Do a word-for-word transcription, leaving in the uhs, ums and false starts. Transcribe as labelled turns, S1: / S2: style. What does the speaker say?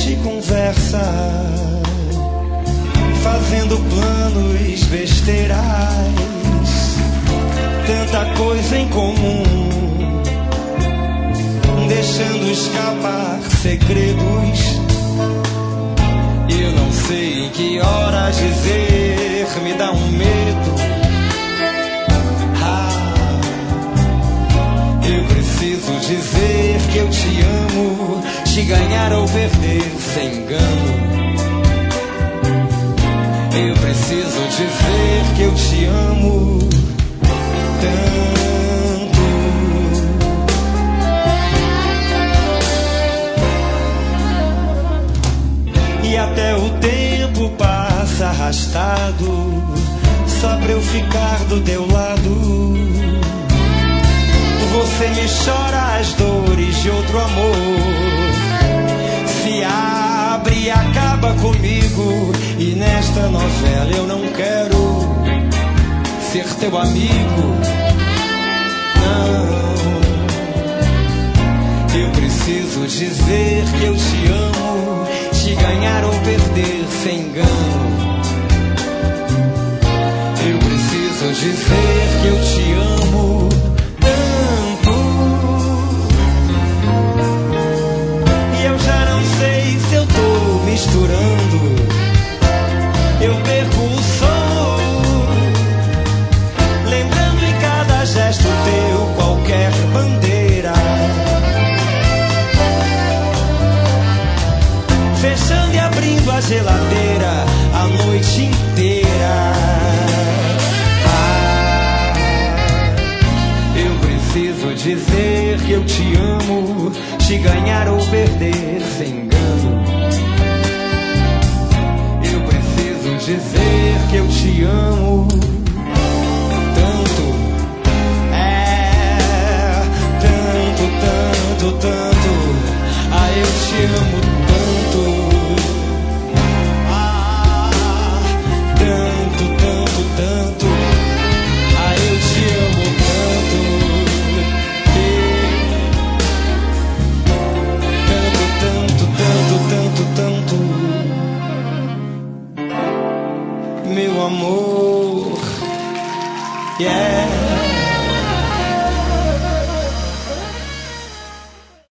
S1: gente conversa, fazendo planos besteiras, tanta coisa em comum, deixando escapar segredos. Eu não sei em que horas dizer, me dá um medo. Ah, eu preciso dizer que eu te amo, te ganhar ou perder sem engano. Eu preciso dizer que eu te amo tanto. E até o tempo passa arrastado, só pra eu ficar do teu lado. Você me chora as dores de outro amor, se abre e acaba comigo. E nesta novela eu não quero ser teu amigo, não. Eu preciso dizer que eu te amo, te ganhar ou perder sem engano. Eu preciso dizer que eu te amo tanto. E eu já não sei se eu tô misturando, eu perco o som, lembrando em cada gesto teu qualquer bandeira, fechando e abrindo a geladeira a noite inteira. Ah, eu preciso dizer que eu te amo, te ganhar ou perder sem engano. Eu preciso dizer que eu te amo tanto, é, tanto, tanto, tanto. Ah, eu te amo tanto, ah, tanto, tanto, tanto. Ah, eu te amo tanto, tanto, tanto, tanto, tanto, tanto. Meu amor, yeah.